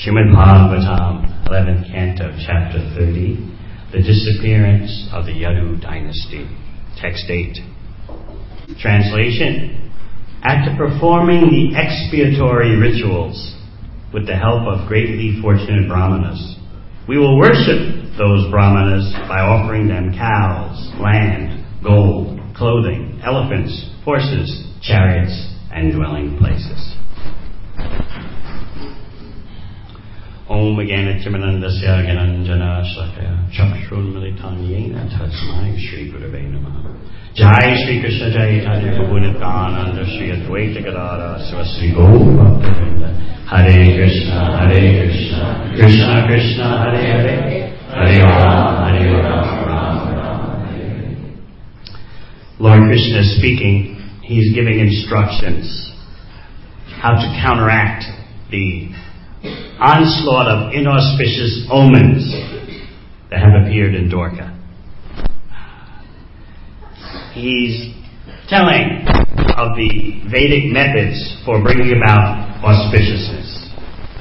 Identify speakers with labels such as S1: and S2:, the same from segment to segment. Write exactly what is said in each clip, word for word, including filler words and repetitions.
S1: Srimad Bhagavatam, eleventh Canto, Chapter thirty, The Disappearance of the Yadu Dynasty. Text eight. Translation. After performing the expiatory rituals with the help of greatly fortunate brahmanas, we will worship those brahmanas by offering them cows, land, gold, clothing, elephants, horses, chariots, and dwelling places. Om Gyanatimanandasya Gyananjana Shlakaya Chakshun Militan Yena Tasmai Shri Gurave Namaha. Jai Shri Krishna Jai Chaitanya Prabhu Nityananda Shri Advaita Gadadhara Sivasri Gaura Bhaktivinoda. Hare Krishna Hare Krishna Krishna Krishna Hare Hare Hare Rama Hare Rama Rama Rama Hare. Lord Krishna is speaking. He's giving instructions how to counteract the onslaught of inauspicious omens that have appeared in Dwarka. He's telling of the Vedic methods for bringing about auspiciousness.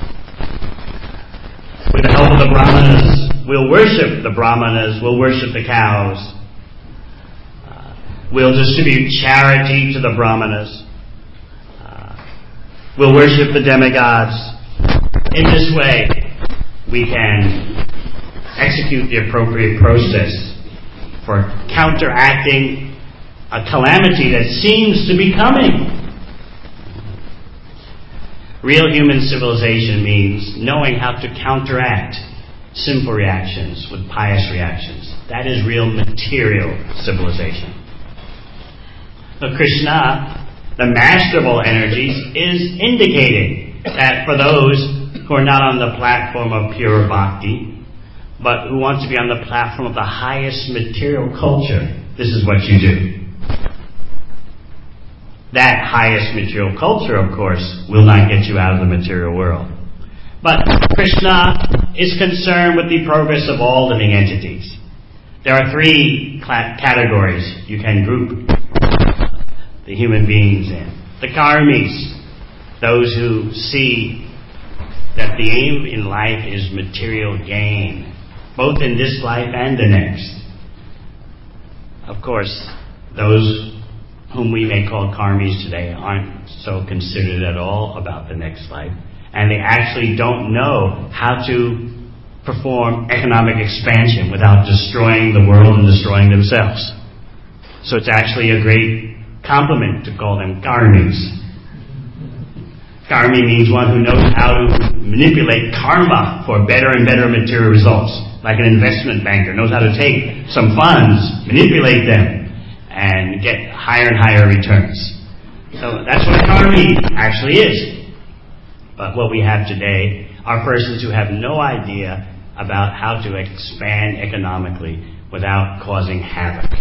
S1: With the help of the Brahmanas, we'll worship the Brahmanas, we'll worship the cows, uh, we'll distribute charity to the Brahmanas, uh, we'll worship the demigods. In this way, we can execute the appropriate process for counteracting a calamity that seems to be coming. Real human civilization means knowing how to counteract sinful reactions with pious reactions. That is real material civilization. So Krishna, the master of all energies, is indicating that for those who are not on the platform of pure bhakti, but who want to be on the platform of the highest material culture, this is what you do. That highest material culture, of course, will not get you out of the material world. But Krishna is concerned with the progress of all living entities. There are three cl- categories you can group the human beings in. The karmis, those who see that the aim in life is material gain, both in this life and the next. Of course, those whom we may call karmis today aren't so considered at all about the next life, and they actually don't know how to perform economic expansion without destroying the world and destroying themselves. So it's actually a great compliment to call them karmis. Karmi means one who knows how to manipulate karma for better and better material results. Like an investment banker knows how to take some funds, manipulate them, and get higher and higher returns. So that's what a karmi actually is. But what we have today are persons who have no idea about how to expand economically without causing havoc.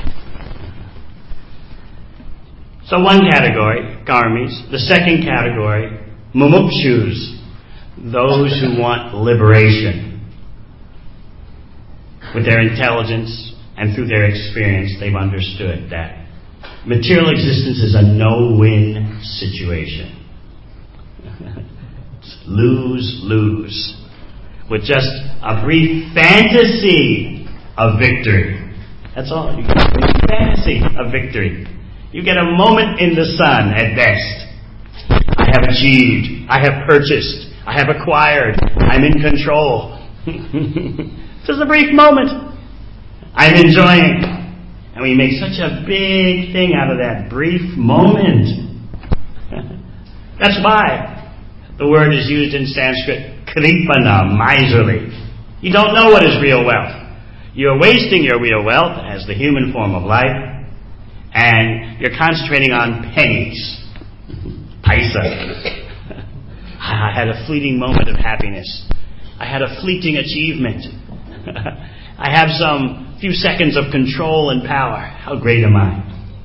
S1: So one category, karmis. The second category, mumukshus, those who want liberation. With their intelligence and through their experience, they've understood that material existence is a no-win situation. It's lose-lose. With just a brief fantasy of victory. That's all. You get a brief fantasy of victory. You get a moment in the sun at best. I have achieved, I have purchased, I have acquired, I'm in control. Just a brief moment. I'm enjoying. And we make such a big thing out of that brief moment. That's why the word is used in Sanskrit, kripana, miserly. You don't know what is real wealth. You're wasting your real wealth as the human form of life, and you're concentrating on pennies. Paisa. I had a fleeting moment of happiness. I had a fleeting achievement. I have some few seconds of control and power. How great am I?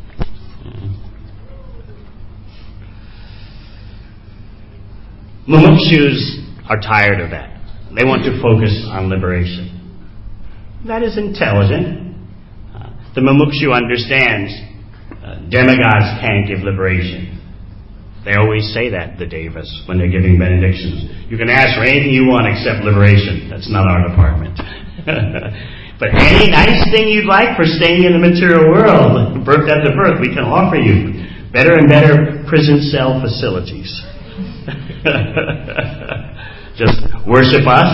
S1: Mumukshus are tired of that. They want to focus on liberation. That is intelligent. Uh, the Mumukshu understands uh, demigods can't give liberation. They always say that, the Devas, when they're giving benedictions. You can ask for anything you want except liberation. That's not our department. But any nice thing you'd like for staying in the material world, birth after birth, we can offer you better and better prison cell facilities. Just worship us,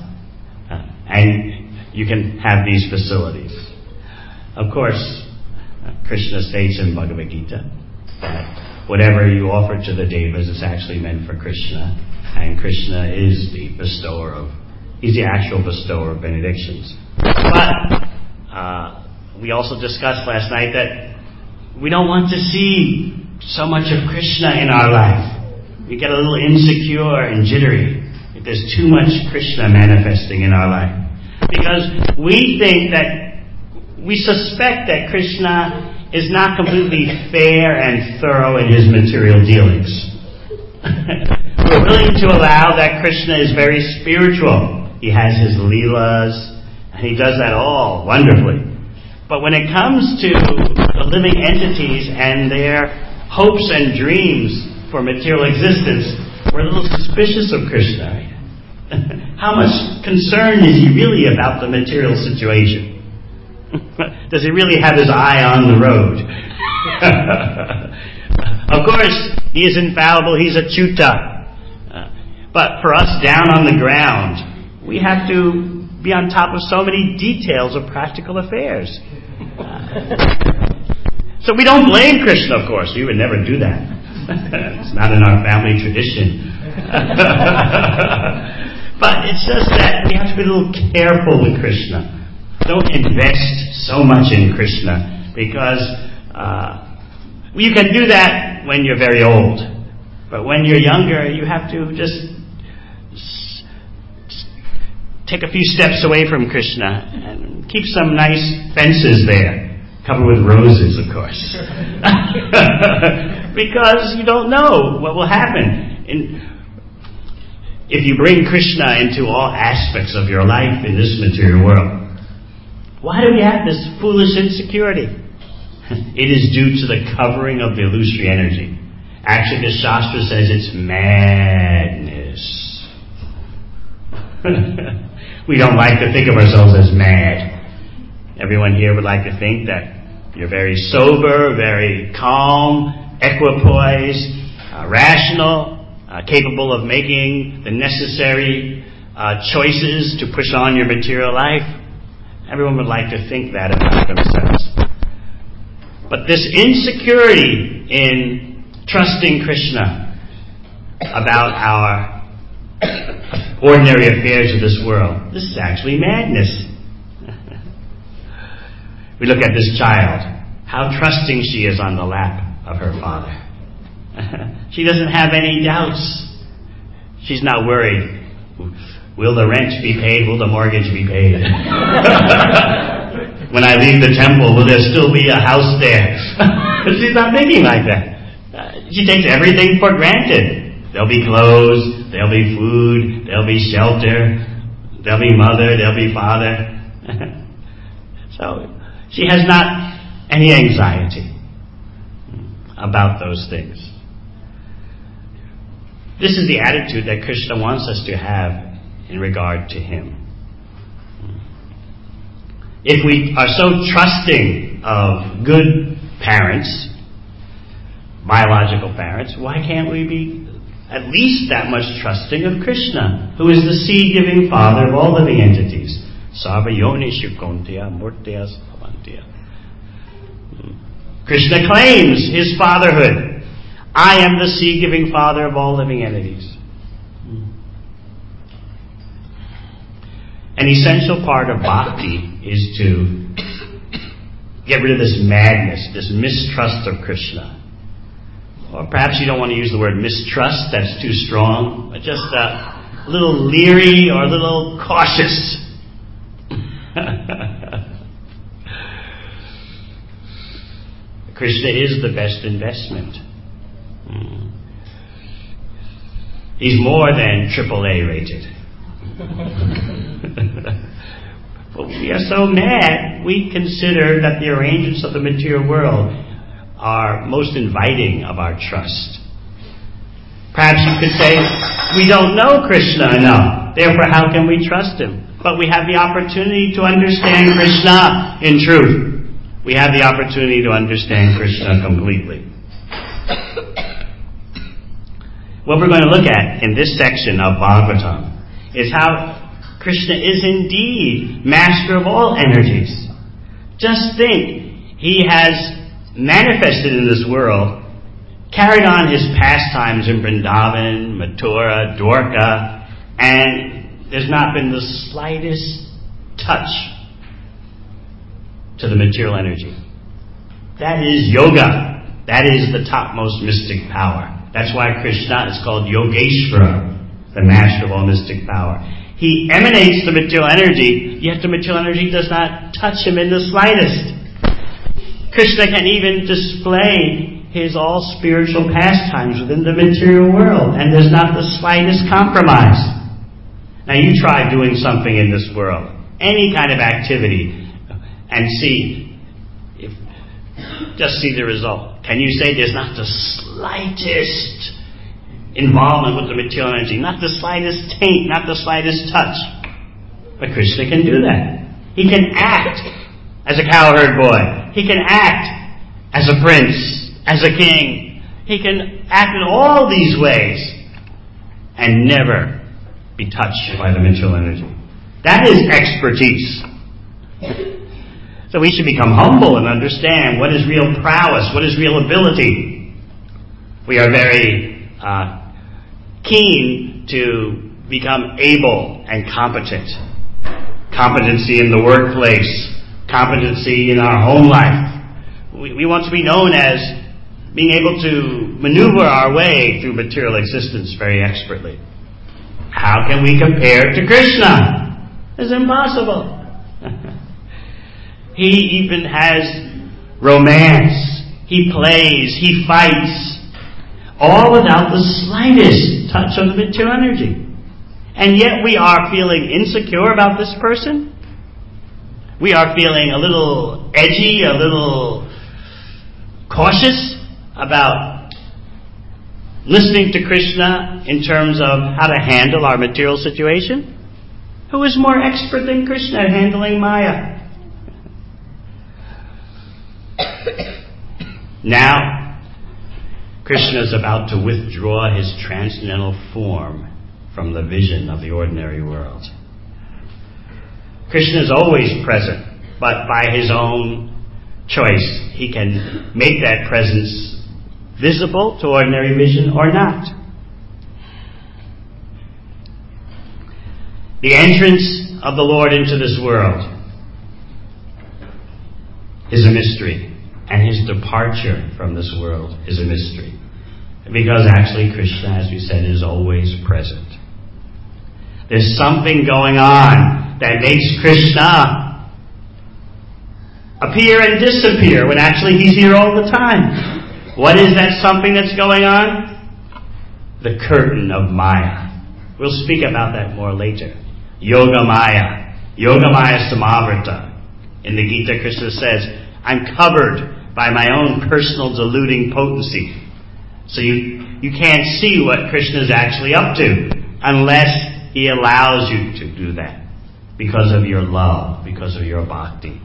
S1: and you can have these facilities. Of course, Krishna states in Bhagavad Gita that whatever you offer to the Devas is actually meant for Krishna, and Krishna is the bestower of, he's the actual bestower of benedictions. But uh, we also discussed last night that we don't want to see so much of Krishna in our life. We get a little insecure and jittery if there's too much Krishna manifesting in our life. Because we think that, we suspect that Krishna is not completely fair and thorough in his material dealings. We're willing to allow that Krishna is very spiritual. He has his leelas, and he does that all wonderfully. But when it comes to the living entities and their hopes and dreams for material existence, we're a little suspicious of Krishna. How much concerned is he really about the material situation? Does he really have his eye on the road? Of course, he is infallible, he's achyuta. Uh, but for us down on the ground, we have to be on top of so many details of practical affairs. So we don't blame Krishna, of course. We would never do that. It's not in our family tradition. But it's just that we have to be a little careful with Krishna. Don't invest so much in Krishna, because uh, you can do that when you're very old. But when you're younger, you have to just take a few steps away from Krishna and keep some nice fences there, covered with roses, of course. Because you don't know what will happen. And if you bring Krishna into all aspects of your life in this material world, why do we have this foolish insecurity? It is due to the covering of the illusory energy. Actually, the Shastra says it's madness. We don't like to think of ourselves as mad. Everyone here would like to think that you're very sober, very calm, equipoised, uh, rational, uh, capable of making the necessary uh, choices to push on your material life. Everyone would like to think that about themselves. But this insecurity in trusting Krishna about our ordinary affairs of this world, this is actually madness. We look at this child, how trusting she is on the lap of her father. She doesn't have any doubts. She's not worried. Will the rent be paid? Will the mortgage be paid? When I leave the temple, will there still be a house there? She's not thinking like that. Uh, she takes everything for granted. There'll be clothes, there'll be food, there'll be shelter, there'll be mother, there'll be father. So she has not any anxiety about those things. This is the attitude that Krishna wants us to have in regard to him. If we are so trusting of good parents, biological parents, why can't we be at least that much trusting of Krishna, who is the seed-giving father of all living entities? Sarva yonishu kontya murtyas bhavantya. Krishna claims his fatherhood. I am the seed-giving father of all living entities. An essential part of bhakti is to get rid of this madness, this mistrust of Krishna. Or perhaps you don't want to use the word mistrust, that's too strong, but just a little leery or a little cautious. Krishna is the best investment. He's more than triple A rated. But we are so mad, we consider that the arrangements of the material world are most inviting of our trust. Perhaps you could say, we don't know Krishna enough, therefore how can we trust him? But we have the opportunity to understand Krishna in truth. We have the opportunity to understand Krishna completely. What we're going to look at in this section of Bhagavatam is how Krishna is indeed master of all energies. Just think, he has manifested in this world, carried on his pastimes in Vrindavan, Mathura, Dwarka, and there's not been the slightest touch to the material energy. That is yoga. That is the topmost mystic power. That's why Krishna is called Yogeshvara, the master of all mystic power. He emanates the material energy, yet the material energy does not touch him in the slightest. Krishna can even display his all spiritual pastimes within the material world, and there's not the slightest compromise. Now you try doing something in this world, any kind of activity, and see, if, just see the result. Can you say there's not the slightest involvement with the material energy, not the slightest taint, not the slightest touch? But Krishna can do that. He can act as a cowherd boy. He can act as a prince, as a king. He can act in all these ways and never be touched by the material energy. That is expertise. So we should become humble and understand what is real prowess, what is real ability. We are very uh, keen to become able and competent. Competency in the workplace, competency in our home life. We, we want to be known as being able to maneuver our way through material existence very expertly. How can we compare to Krishna? It's impossible. He even has romance. He plays. He fights. All without the slightest touch of the material energy. And yet we are feeling insecure about this person. We are feeling a little edgy, a little cautious about listening to Krishna in terms of how to handle our material situation. Who is more expert than Krishna at handling Maya? Now, Krishna is about to withdraw his transcendental form from the vision of the ordinary world. Krishna is always present, but by his own choice, he can make that presence visible to ordinary vision or not. The entrance of the Lord into this world is a mystery, and his departure from this world is a mystery. Because actually Krishna, as we said, is always present. There's something going on that makes Krishna appear and disappear when actually he's here all the time. What is that something that's going on? The curtain of Maya. We'll speak about that more later. Yoga Maya. Yoga Maya Samavrata. In the Gita, Krishna says, I'm covered by my own personal deluding potency. So you, you can't see what Krishna is actually up to unless he allows you to do that because of your love, because of your bhakti.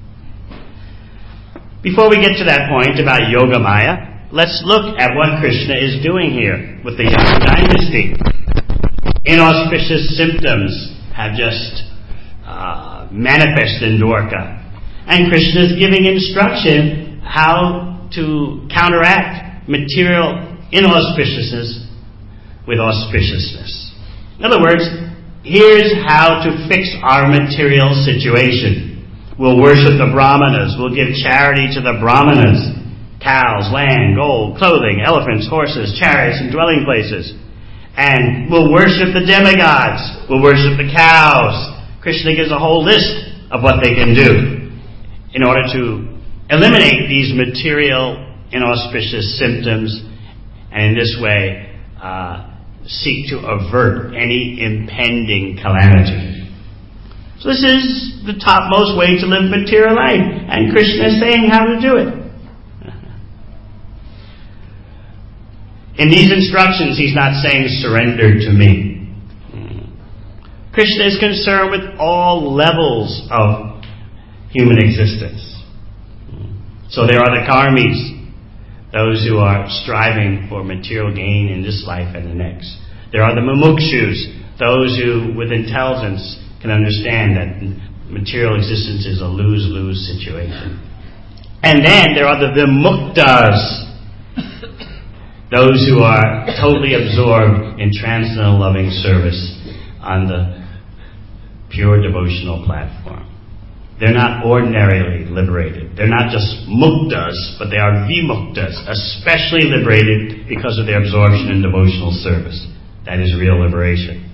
S1: Before we get to that point about Yoga Maya, let's look at what Krishna is doing here with the Yadu dynasty. Inauspicious symptoms have just uh, manifested in Dwarka. And Krishna is giving instruction how to counteract material inauspiciousness with auspiciousness. In other words, here's how to fix our material situation. We'll worship the Brahmanas. We'll give charity to the Brahmanas. Cows, land, gold, clothing, elephants, horses, chariots, and dwelling places. And we'll worship the demigods. We'll worship the cows. Krishna gives a whole list of what they can do in order to eliminate these material inauspicious symptoms, and in this way uh, seek to avert any impending calamity. So this is the topmost way to live material life, and Krishna is saying how to do it. In these instructions, he's not saying surrender to me. Krishna is concerned with all levels of human existence. So there are the karmis, those who are striving for material gain in this life and the next. There are the mumukshus, those who, with intelligence, can understand that material existence is a lose-lose situation. And then there are the vimuktas, those who are totally absorbed in transcendental loving service on the pure devotional platform. They're not ordinarily liberated. They're not just muktas, but they are vimuktas, especially liberated because of their absorption in devotional service. That is real liberation.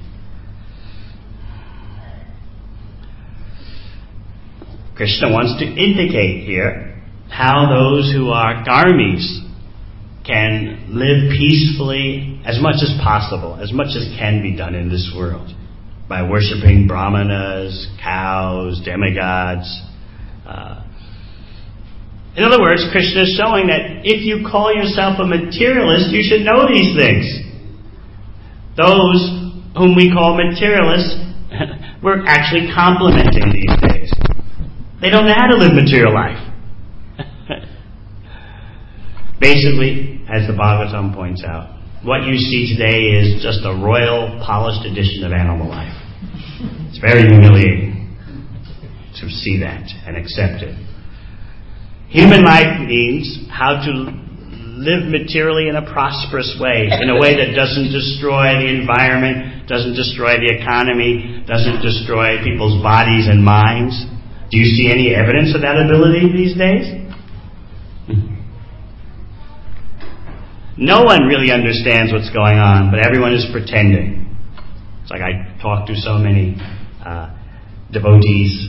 S1: Krishna wants to indicate here how those who are karmis can live peacefully as much as possible, as much as can be done in this world, by worshipping brahmanas, cows, demigods. Uh, in other words, Krishna is showing that if you call yourself a materialist, you should know these things. Those whom we call materialists, we're actually complimenting these days. They don't know how to live material life. Basically, as the Bhagavatam points out, what you see today is just a royal, polished edition of animal life. It's very humiliating to see that and accept it. Human life means how to live materially in a prosperous way, in a way that doesn't destroy the environment, doesn't destroy the economy, doesn't destroy people's bodies and minds. Do you see any evidence of that ability these days? No one really understands what's going on, but everyone is pretending. It's like I talk to so many uh, devotees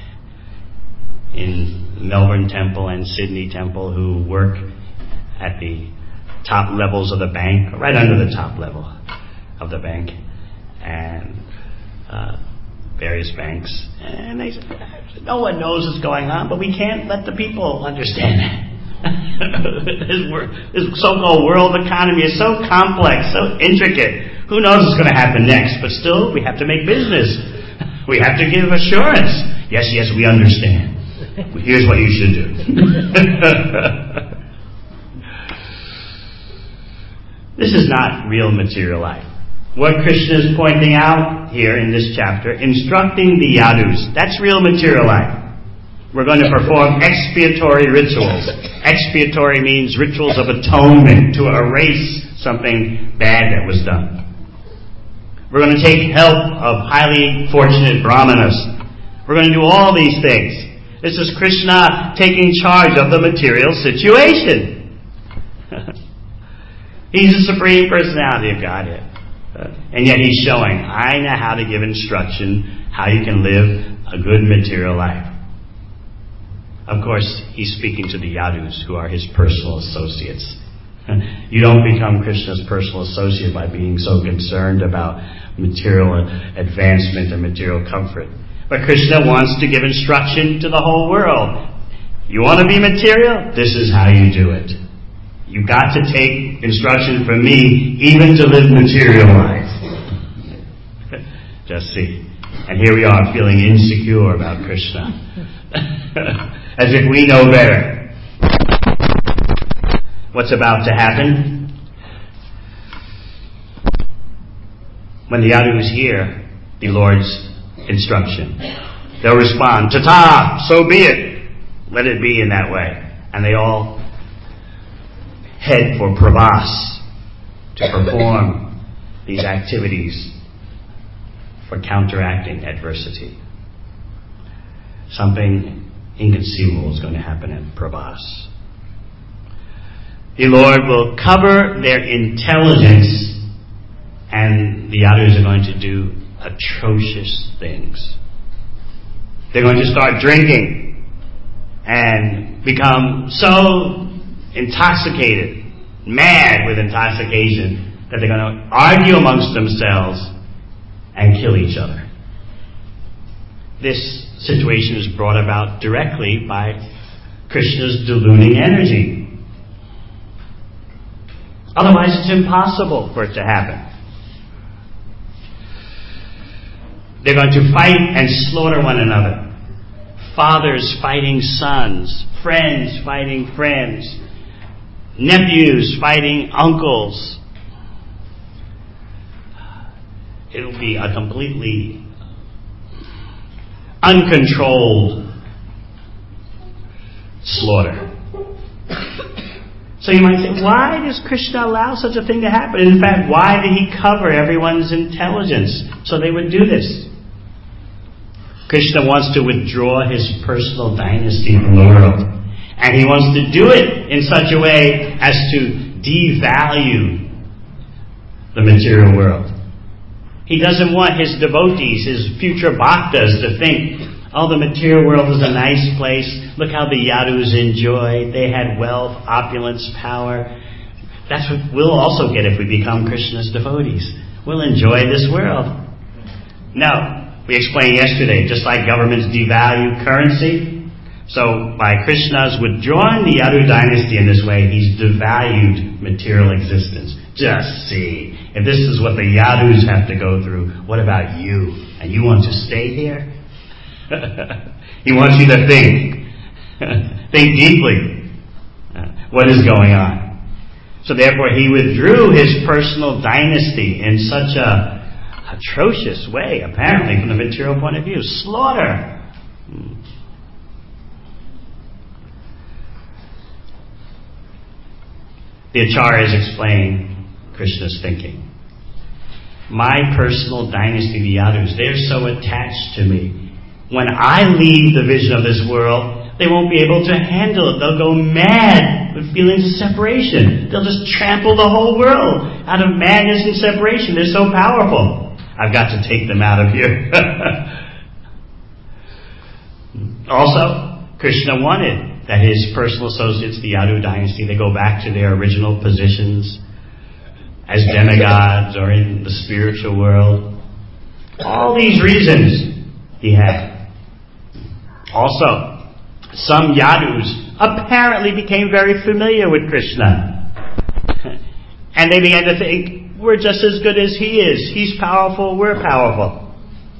S1: in Melbourne Temple and Sydney Temple who work at the top levels of the bank, right under the top level of the bank, and uh, various banks. And they say, no one knows what's going on, but we can't let the people understand that. This so-called world economy is so complex, so intricate. Who knows what's going to happen next? But still, we have to make business. We have to give assurance. Yes, yes, we understand. Here's what you should do. This is not real material life. What Krishna is pointing out here in this chapter, instructing the yadus, that's real material life. We're going to perform expiatory rituals. Expiatory means rituals of atonement, to erase something bad that was done. We're going to take help of highly fortunate brahmanas. We're going to do all these things. This is Krishna taking charge of the material situation. He's the Supreme Personality of Godhead. And yet he's showing, I know how to give instruction, how you can live a good material life. Of course, he's speaking to the yadus, who are his personal associates. You don't become Krishna's personal associate by being so concerned about material advancement and material comfort. But Krishna wants to give instruction to the whole world. You want to be material? This is how you do it. You've got to take instruction from me, even to live material life. Just see. And here we are feeling insecure about Krishna. As if we know better. What's about to happen? When the yadus hear the Lord's instruction, they'll respond, "Tata, so be it. Let it be in that way." And they all head for pravas, to perform these activities for counteracting adversity. Something inconceivable is going to happen at pravas. The Lord will cover their intelligence, and the yadus are going to do atrocious things. They're going to start drinking and become so intoxicated, mad with intoxication, that they're going to argue amongst themselves and kill each other. This situation is brought about directly by Krishna's ballooning energy. Otherwise, it's impossible for it to happen. They're going to fight and slaughter one another. Fathers fighting sons, friends fighting friends, nephews fighting uncles. It'll be a completely uncontrolled slaughter. So you might say, why does Krishna allow such a thing to happen? In fact, why did he cover everyone's intelligence so they would do this? Krishna wants to withdraw his personal dynasty from the world. And he wants to do it in such a way as to devalue the material world. He doesn't want his devotees, his future bhaktas, to think, oh, the material world is a nice place. Look how the Yadus enjoy. They had wealth, opulence, power. That's what we'll also get if we become Krishna's devotees. We'll enjoy this world. No. We explained yesterday, just like governments devalue currency, so by Krishna's withdrawing the Yadu dynasty in this way, he's devalued material existence. Just see. If this is what the Yadus have to go through, what about you? And you want to stay here? He wants you to think. Think deeply. What is going on? So therefore he withdrew his personal dynasty in such a atrocious way, apparently, from the material point of view. Slaughter. The Acharyas explain Krishna's thinking. My personal dynasty, the Yadus, they're so attached to me. When I leave the vision of this world, they won't be able to handle it. They'll go mad with feelings of separation. They'll just trample the whole world out of madness and separation. They're so powerful. I've got to take them out of here. Also, Krishna wanted that his personal associates, the Yadu dynasty, they go back to their original positions as demigods or in the spiritual world. All these reasons he had. Also, some Yadus apparently became very familiar with Krishna. And they began to think, we're just as good as he is. He's powerful, we're powerful.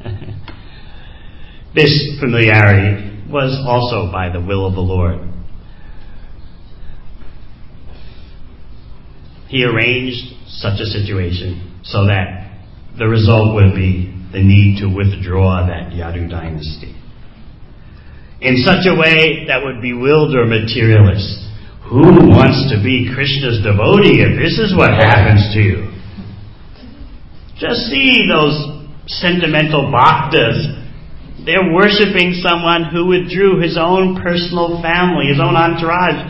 S1: This familiarity was also by the will of the Lord. He arranged such a situation so that the result would be the need to withdraw that Yadu dynasty. In such a way that would bewilder materialists. Who wants to be Krishna's devotee if this is what happens to you? Just see those sentimental bhaktas. They're worshipping someone who withdrew his own personal family, his own entourage.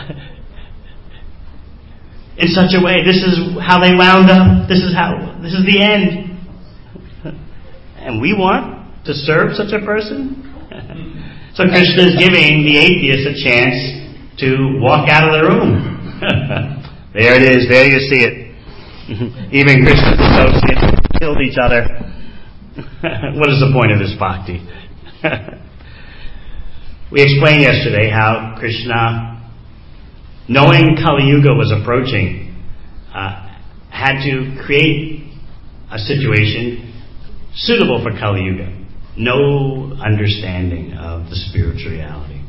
S1: In such a way, this is how they wound up. This is how, this is the end. And we want to serve such a person? So Krishna is giving the atheist a chance to walk out of the room. There it is. There you see it. Even Krishna's associates killed each other. What is the point of this bhakti? We explained yesterday how Krishna, knowing Kali Yuga was approaching, uh, had to create a situation suitable for Kali Yuga. No understanding of the spiritual reality.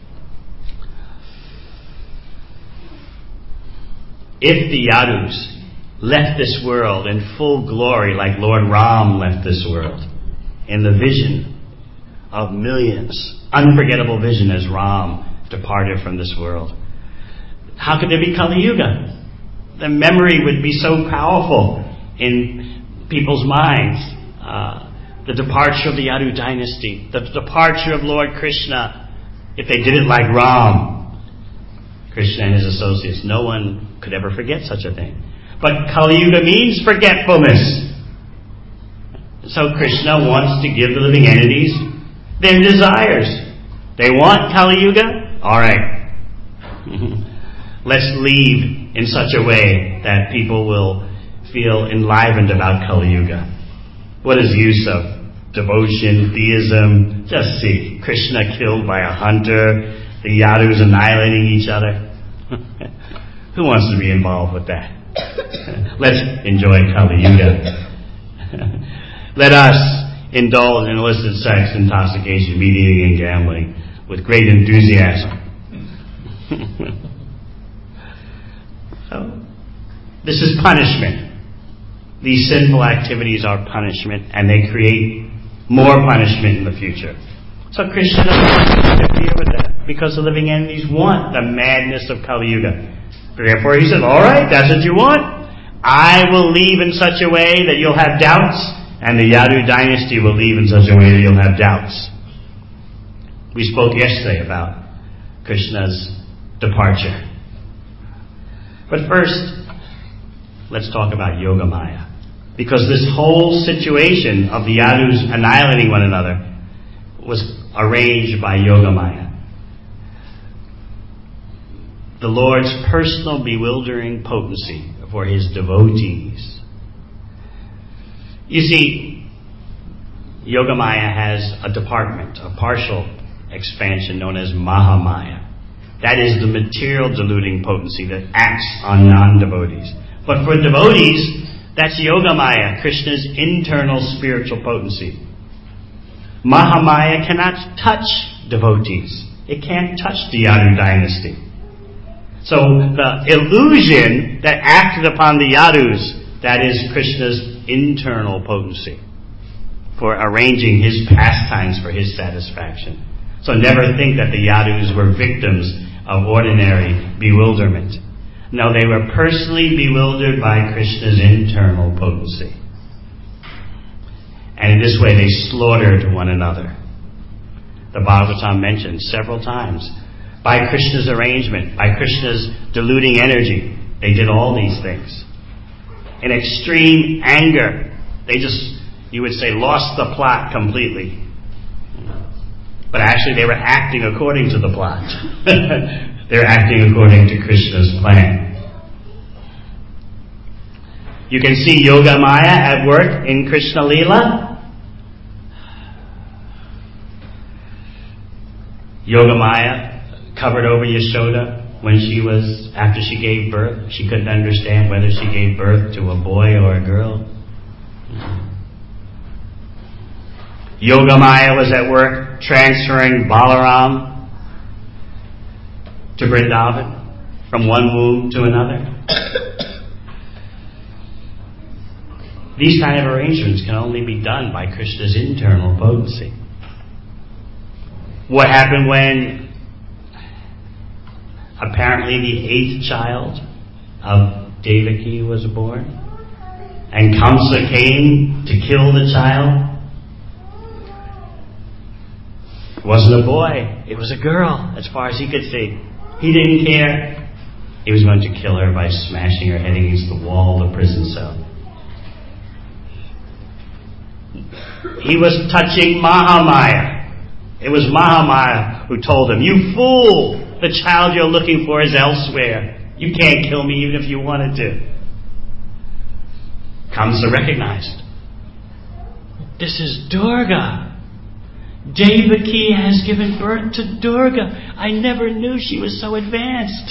S1: If the Yadus left this world in full glory like Lord Ram left this world, in the vision of millions, unforgettable vision as Ram departed from this world, how could there be Kali Yuga? The memory would be so powerful in people's minds. Uh, the departure of the Yadu dynasty, the departure of Lord Krishna, if they did it like Ram, Krishna and his associates, no one could ever forget such a thing. But Kali Yuga means forgetfulness. So Krishna wants to give the living entities their desires. They want Kali Yuga? Alright. Let's leave in such a way that people will feel enlivened about Kali Yuga. What is the use of devotion, theism? Just see. Krishna killed by a hunter, the Yadus annihilating each other. Who wants to be involved with that? Let's enjoy Kali Yuga. Let us indulge in illicit sex, intoxication, meat eating, and gambling with great enthusiasm. So, this is punishment. These sinful activities are punishment, and they create more punishment in the future. So Krishna doesn't interfere with that, because the living entities want the madness of Kali Yuga. Therefore he said, all right, that's what you want. I will leave in such a way that you'll have doubts, and the Yadu dynasty will leave in such a way that you'll have doubts. We spoke yesterday about Krishna's departure. But first, let's talk about Yogamaya. Because this whole situation of the Yadus annihilating one another was arranged by Yogamaya. The Lord's personal bewildering potency for his devotees. You see, Yogamaya has a department, a partial expansion known as Mahamaya. That is the material deluding potency that acts on non-devotees. But for devotees, that's Yogamaya, Krishna's internal spiritual potency. Mahamaya cannot touch devotees. It can't touch the Yadu dynasty. So the illusion that acted upon the Yadus, that is Krishna's internal potency for arranging his pastimes for his satisfaction. So never think that the Yadus were victims of ordinary bewilderment. No, they were personally bewildered by Krishna's internal potency. And in this way they slaughtered one another. The Bhagavatam mentions several times, by Krishna's arrangement, by Krishna's deluding energy, they did all these things. In extreme anger, they just, you would say, lost the plot completely. But actually they were acting according to the plot. They're acting according to Krishna's plan. You can see Yogamaya at work in Krishna Leela. Yogamaya covered over Yashoda when she was, after she gave birth. She couldn't understand whether she gave birth to a boy or a girl. Yogamaya was at work transferring Balaram to Vrindavan from one womb to another. These kind of arrangements can only be done by Krishna's internal potency. What happened when apparently the eighth child of Devaki was born and Kamsa came to kill the child? It wasn't a boy, it was a girl, as far as he could see. He didn't care. He was going to kill her by smashing her head against the wall of the prison cell. He was touching Mahamaya. It was Mahamaya who told him, "You fool! The child you're looking for is elsewhere. You can't kill me even if you wanted to." Kamsa recognized, this is Durga. Devaki has given birth to Durga. I never knew she was so advanced.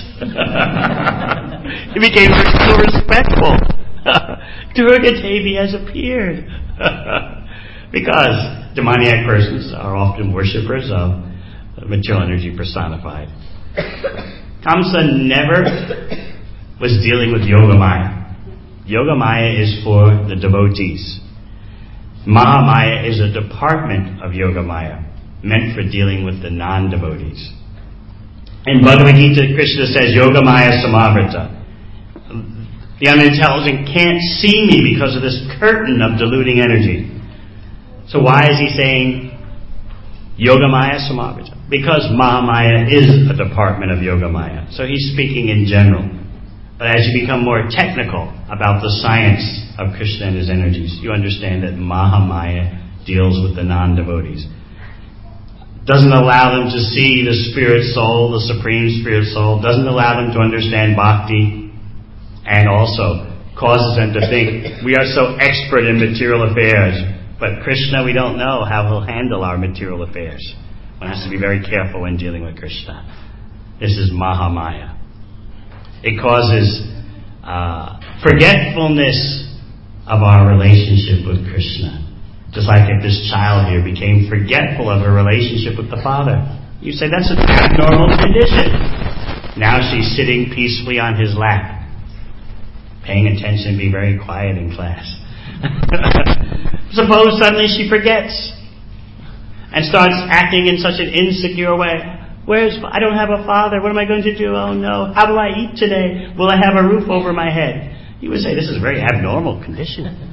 S1: He became so respectful. Durga Devi has appeared. Because demoniac persons are often worshippers of material energy personified. Kamsa never was dealing with Yogamaya. Yogamaya is for the devotees. Mahamaya is a department of Yogamaya, meant for dealing with the non-devotees. In Bhagavad Gita, Krishna says, Yogamaya Samavrita. The unintelligent can't see me because of this curtain of deluding energy. So why is he saying Yogamaya Samavrita? Because Mahamaya is a department of Yogamaya. So he's speaking in general. But as you become more technical about the science of Krishna and his energies, you understand that Mahamaya deals with the non-devotees. Doesn't allow them to see the spirit soul, the supreme spirit soul. Doesn't allow them to understand bhakti. And also causes them to think, we are so expert in material affairs. But Krishna, we don't know how he'll handle our material affairs. One has to be very careful when dealing with Krishna. This is Mahamaya. It causes uh, forgetfulness of our relationship with Krishna. Just like if this child here became forgetful of her relationship with the Father. You say that's an abnormal condition. Now she's sitting peacefully on his lap, paying attention, be very quiet in class. Suppose suddenly she forgets and starts acting in such an insecure way. Where's, I don't have a father. What am I going to do? Oh no. How will I eat today? Will I have a roof over my head? You would say this is a very abnormal condition.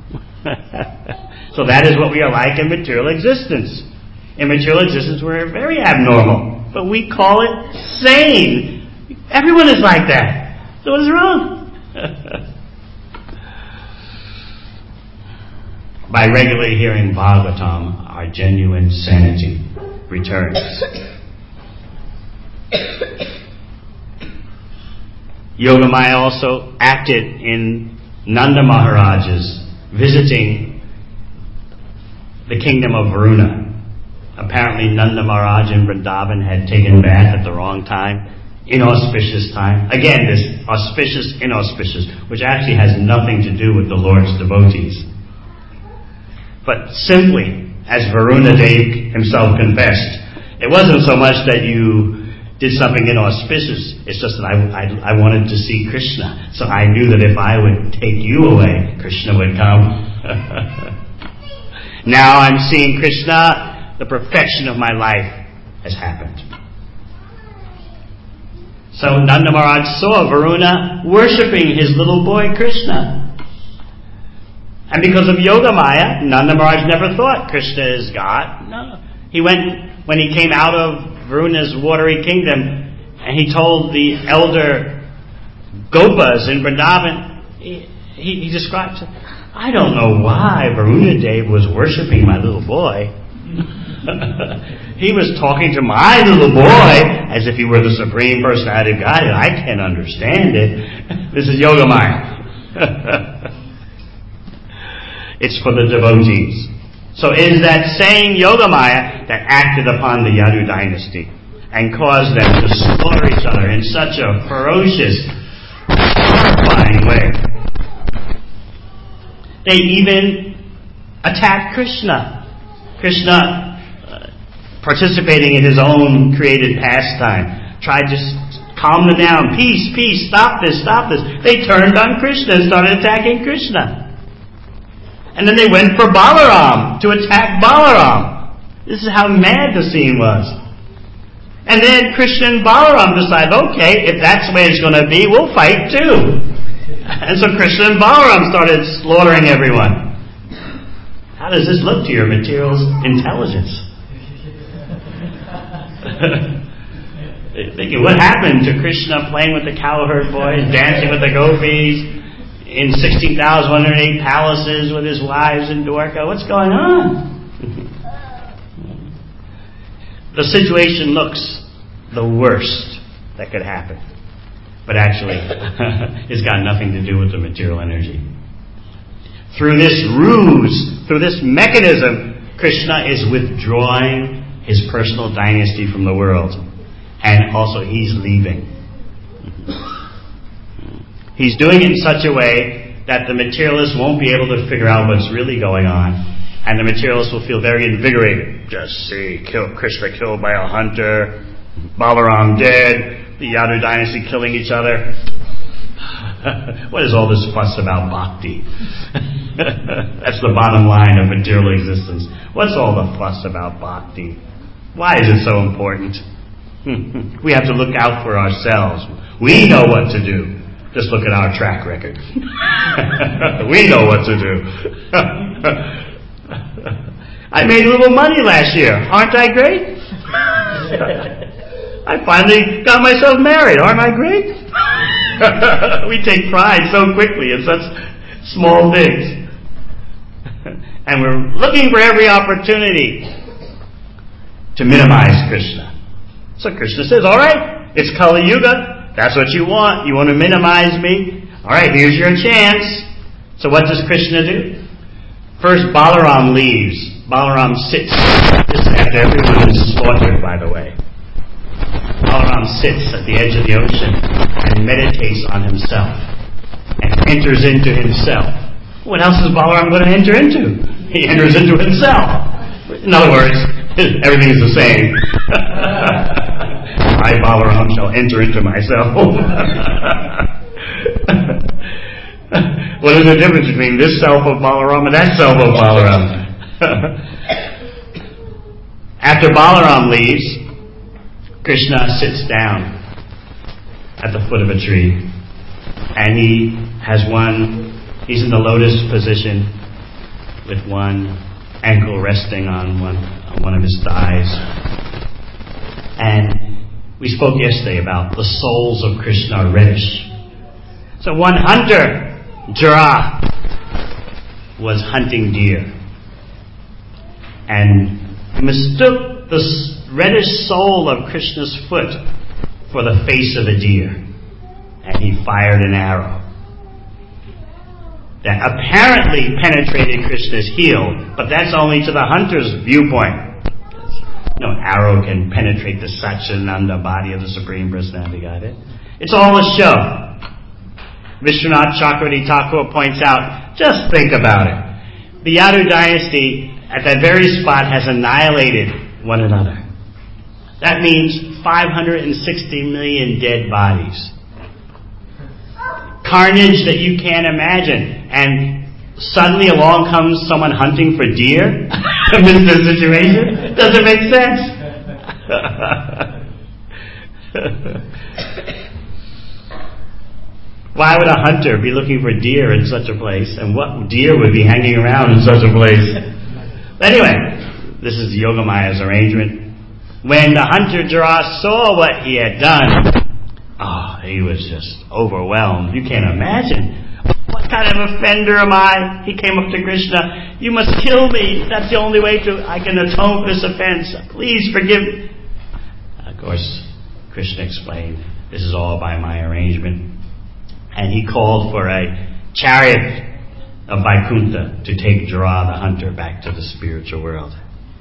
S1: So that is what we are like in material existence. In material existence we're very abnormal. But we call it sane. Everyone is like that. So what is wrong? By regularly hearing Bhagavatam, our genuine sanity returns. Yogamaya also acted in Nanda Maharaj's visiting the kingdom of Varuna. Apparently Nanda Maharaj in Vrindavan had taken bath at the wrong time, inauspicious time. Again, this auspicious, inauspicious, which actually has nothing to do with the Lord's devotees. But simply, as Varuna Dev himself confessed, it wasn't so much that you did something inauspicious, it's just that I, I, I wanted to see Krishna. So I knew that if I would take you away, Krishna would come. Now I'm seeing Krishna, the perfection of my life has happened. So Nanda Maharaj saw Varuna worshipping his little boy Krishna. And because of Yogamaya, Nanda Maharaj never thought Krishna is God. No. He went, when he came out of Varuna's watery kingdom, and he told the elder Gopas in Vrindavan, he, he, he describes it. I don't know why Varuna Dev was worshipping my little boy. He was talking to my little boy as if he were the Supreme Personality of God, and I can't understand it. This is Yogamaya. It's for the devotees. So it is that same Yogamaya that acted upon the Yadu dynasty and caused them to slaughter each other in such a ferocious, horrifying way. They even attacked Krishna. Krishna, uh, participating in his own created pastime, tried to calm them down. Peace, peace, stop this, stop this. They turned on Krishna and started attacking Krishna. And then they went for Balaram to attack Balaram. This is how mad the scene was. And then Krishna and Balaram decided, okay, if that's the way it's going to be, we'll fight too. And so Krishna and Balaram started slaughtering everyone. How does this look to your material intelligence? Thinking, what happened to Krishna playing with the cowherd boys, dancing with the gopis, in sixteen thousand one hundred eight palaces with his wives in Dwarka? What's going on? The situation looks the worst that could happen. But actually, it's got nothing to do with the material energy. Through this ruse, through this mechanism, Krishna is withdrawing his personal dynasty from the world. And also he's leaving. He's doing it in such a way that the materialist won't be able to figure out what's really going on. And the materialist will feel very invigorated. Just see, kill, Krishna killed by a hunter, Balaram dead, the Yadu dynasty killing each other. What is all this fuss about bhakti? That's the bottom line of material existence. What's all the fuss about bhakti? Why is it so important? We have to look out for ourselves. We know what to do. Just look at our track record. We know what to do. I made a little money last year. Aren't I great? I finally got myself married. Aren't I great? We take pride so quickly in such small things. And we're looking for every opportunity to minimize Krishna. So Krishna says, all right, it's Kali Yuga. That's what you want. You want to minimize me? All right, here's your chance. So what does Krishna do? First, Balaram leaves. Balaram sits. This is after everyone is slaughtered, by the way. Balaram sits at the edge of the ocean and meditates on himself. and enters into himself. What else is Balaram going to enter into? He enters into himself. In other words, everything's the same. I, Balaram, shall enter into myself. What is the difference between this self of Balaram and that self of Balaram? After Balaram leaves, Krishna sits down at the foot of a tree, and he has one, he's in the lotus position with one ankle resting on one, on one of his thighs. And we spoke yesterday about the souls of Krishna are reddish. So one hunter, Jara, was hunting deer, and mistook the reddish sole of Krishna's foot for the face of a deer, and he fired an arrow that apparently penetrated Krishna's heel, but that's only to the hunter's viewpoint. No arrow can penetrate the Satchidananda body of the Supreme Personality Godhead. It's all a show. Vishwanath Chakravarti Thakur points out, just think about it. The Yadu dynasty at that very spot has annihilated one another. That means five hundred sixty million dead bodies. Carnage that you can't imagine. And suddenly along comes someone hunting for deer amidst the situation? Doesn't make sense. Why would a hunter be looking for deer in such a place? And what deer would be hanging around in such a place? Anyway, this is Yogamaya's arrangement. When the hunter Jara saw what he had done, oh, he was just overwhelmed. You can't imagine. What kind of offender am I? He came up to Krishna. You must kill me. That's the only way to I can atone for this offense. Please forgive me. Of course, Krishna explained, this is all by my arrangement. And he called for a chariot of Vaikuntha to take Jara the hunter back to the spiritual world.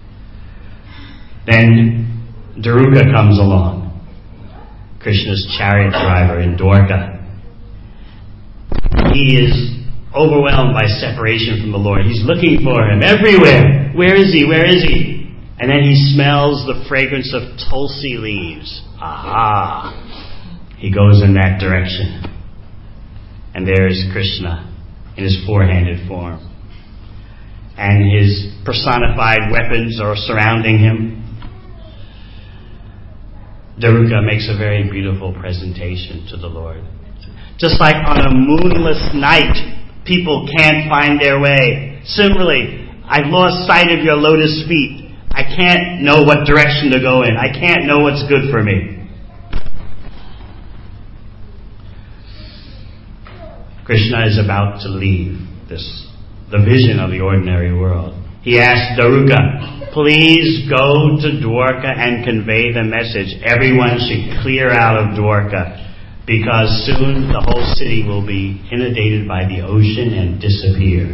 S1: Then Daruka comes along, Krishna's chariot driver in Dwarka. He is overwhelmed by separation from the Lord. He's looking for him everywhere. Where is he? Where is he? And then he smells the fragrance of tulsi leaves. Aha! He goes in that direction. And there is Krishna in his four-handed form. And his personified weapons are surrounding him. Daruka makes a very beautiful presentation to the Lord. Just like on a moonless night, people can't find their way. Similarly, I've lost sight of your lotus feet. I can't know what direction to go in. I can't know what's good for me. Krishna is about to leave this, the vision of the ordinary world. He asked Daruka, please go to Dwarka and convey the message. Everyone should clear out of Dwarka, because soon the whole city will be inundated by the ocean and disappear.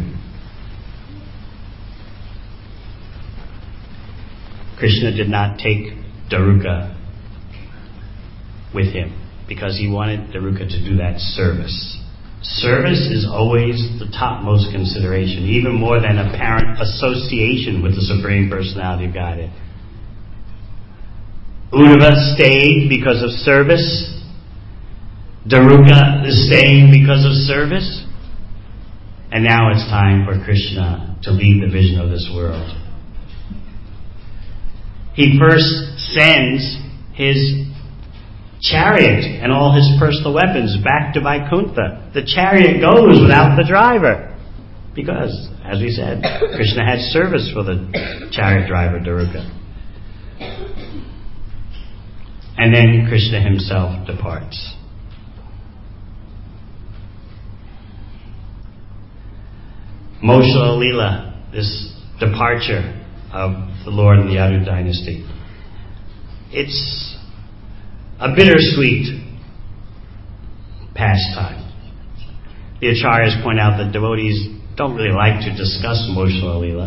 S1: Krishna did not take Daruka with him because he wanted Daruka to do that service. Service is always the topmost consideration, even more than apparent association with the Supreme Personality of Godhead. Uddhava stayed because of service. Daruka is staying because of service. And now it's time for Krishna to lead the vision of this world. He first sends his chariot and all his personal weapons back to Vaikuntha. The chariot goes without the driver because, as we said, Krishna had service for the chariot driver Daruka. And then Krishna himself departs. Moshla Leela, this departure of the Lord in the Yadu dynasty, it's a bittersweet pastime. The Acharyas point out that devotees don't really like to discuss Moshla Leela.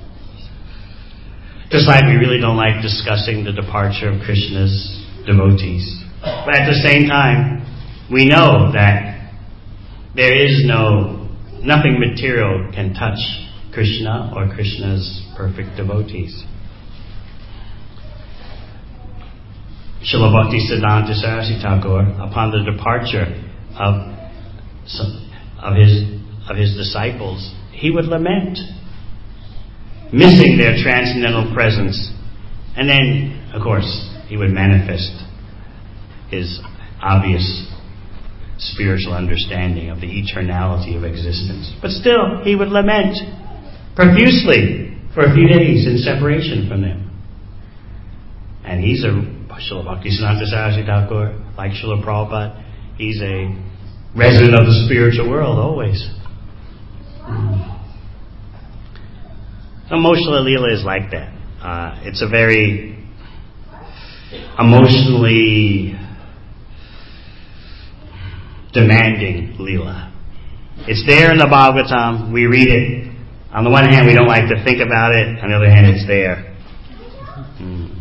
S1: Just like we really don't like discussing the departure of Krishna's devotees. But at the same time, we know that there is no, nothing material can touch Krishna or Krishna's perfect devotees. Srila Bhaktisiddhanta Saraswati Thakur, upon the departure of some, of his of his disciples, he would lament, missing their transcendental presence, and then, of course, he would manifest his obvious spiritual understanding of the eternality of existence. But still, he would lament profusely for a few days in separation from them. And he's a Srila Bhaktisiddhanta Saraswati Thakur, like Srila Prabhupada, he's a resident of the spiritual world always. So Moshla Leela is like that. Uh, it's a very emotionally demanding Leela. It's there in the Bhagavatam. We read it. On the one hand, we don't like to think about it. On the other hand, it's there. Mm.